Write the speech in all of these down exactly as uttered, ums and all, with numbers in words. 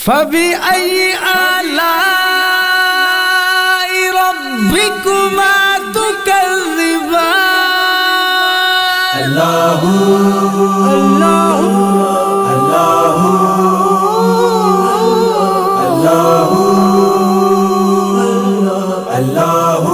فبأي آلاء ربكما تكذبان اللہ اللہ اللہ اللہ اللہ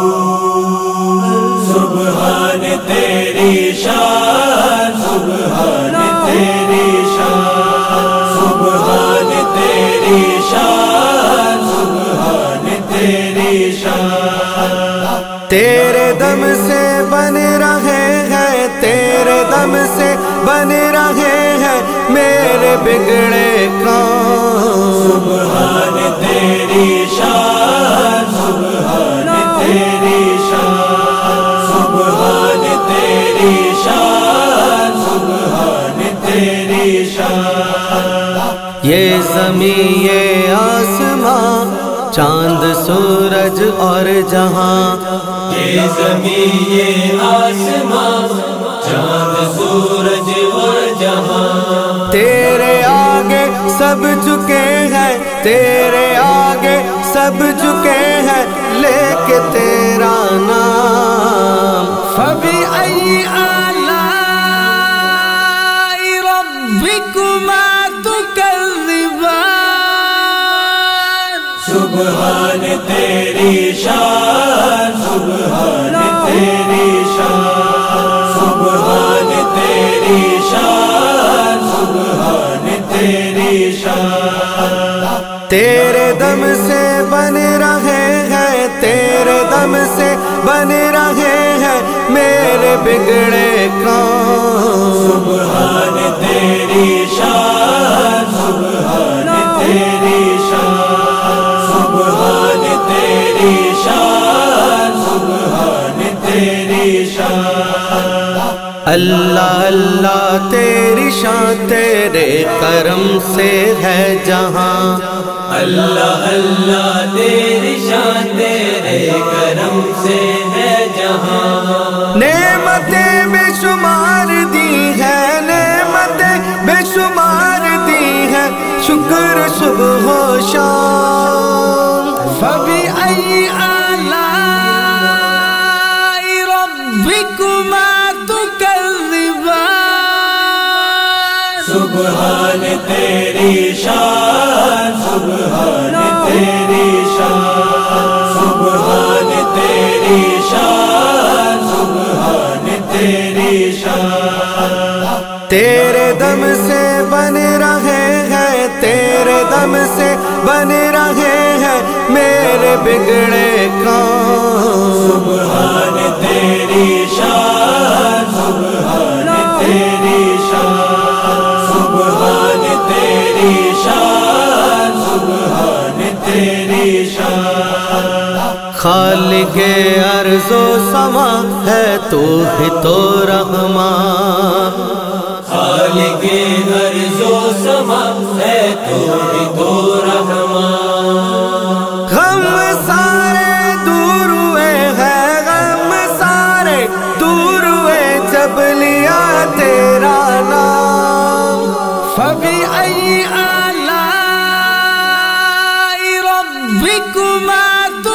سبحان تیری شان سبحان تیری شان سبحان تیری شان سبحان تیری شان تیرے دم سے بن رہے ہیں تیرے دم سے بن رہے ہیں میرے بگڑے کام سبحان تیری شان سبحان تیری شان سبحان تیری شان سبحان تیری شان یہ زمین یہ آسمان چاند سورج اور جہاں یہ زمین یہ آسمان چاند سورج اور جہاں تیرے آگے سب جھکے ہیں تیرے آگے سب جھکے ہیں لے کے تیرا نام فبأي آلاء ربكما تكذبان سبحان تیری شان سبحان تیری شان سبحان تیری شان سبحان تیری شان تیرے دم سے بن رہے ہیں تیرے دم سے بن رہے ہیں میرے بگڑے کام سبحان تیری شان سبحان تیری شان سبحان تیری شان سبحان تیری شان اللہ اللہ تیری شان تیرے کرم سے ہے جہاں اللہ اللہ تیری شان تیرے کرم سے ہے جہاں نعمتیں بے شمار دی ہے نعمتیں بے شمار دی ہے شکر صبح و شام فبأي آلاء ربكما تكذبان سبحان تیری شان سبحان تیری شان سبحان تیری شان سبحان تیری شان تیرے دم سے بن رہے ہیں تیرے دم سے بن رہے ہیں میرے بگڑے کام سبحان تیری شان سبحان تیری شان سبحان تیری شان سبحان تیری شان خالق ارض و سما ہے تو ہی تو رحمان خالق ارض و سما ہے تو ہی تو رحمان غم سارے دور ہوئے ہیں غم سارے دور ہوئے جب لیا تیرا نام فبأي آلاء ربكما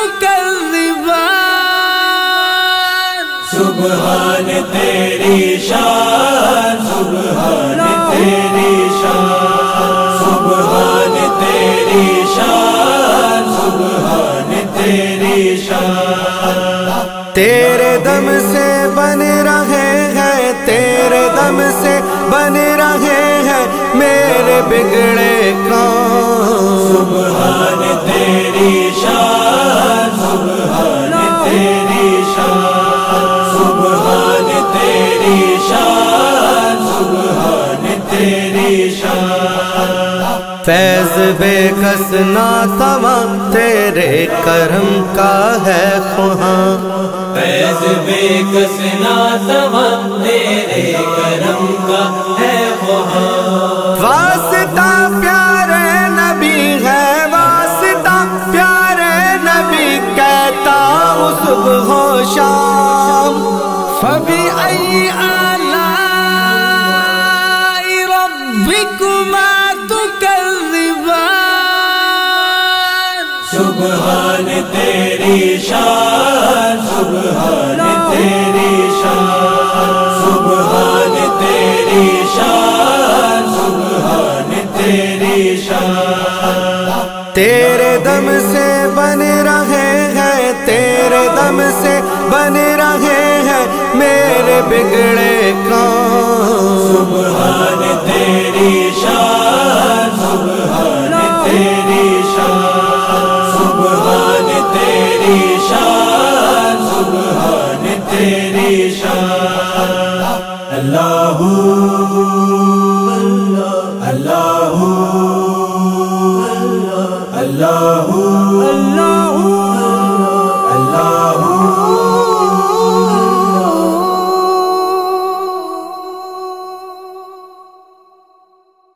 تكذبان سبحان تیری شان سبحان تیری شان سبحان تیری شان سبحان تیری شان تیرے دم سے بن رہے ہیں تیرے دم سے بن رہے ہیں میرے بگڑے کام سبحان تیری شان سبحان تیری شان سبحان تیری شان سبحان تیری شان فیض بے کس ناتواں تیرے کرم کا ہے خواہاں فیض بے کس ناتواں تیرے کرم کا ہے خواہاں واسطہ پیارے نبی ہے واسطہ پیارے نبی کہتا ہوں صبح و شام فبأي آلاء ربكما تكذبان سبحان تیری شان سبحان تیری شان سبحان تیری شان سبحان تیری شان تیرے دم سے بن رہے ہیں تیرے دم سے بن رہے ہیں میرے بگڑے کام سبحان تیری شان سبحان تیری شان سبحان تیری شان سبحان تیری شان اللہ اللہ اللہ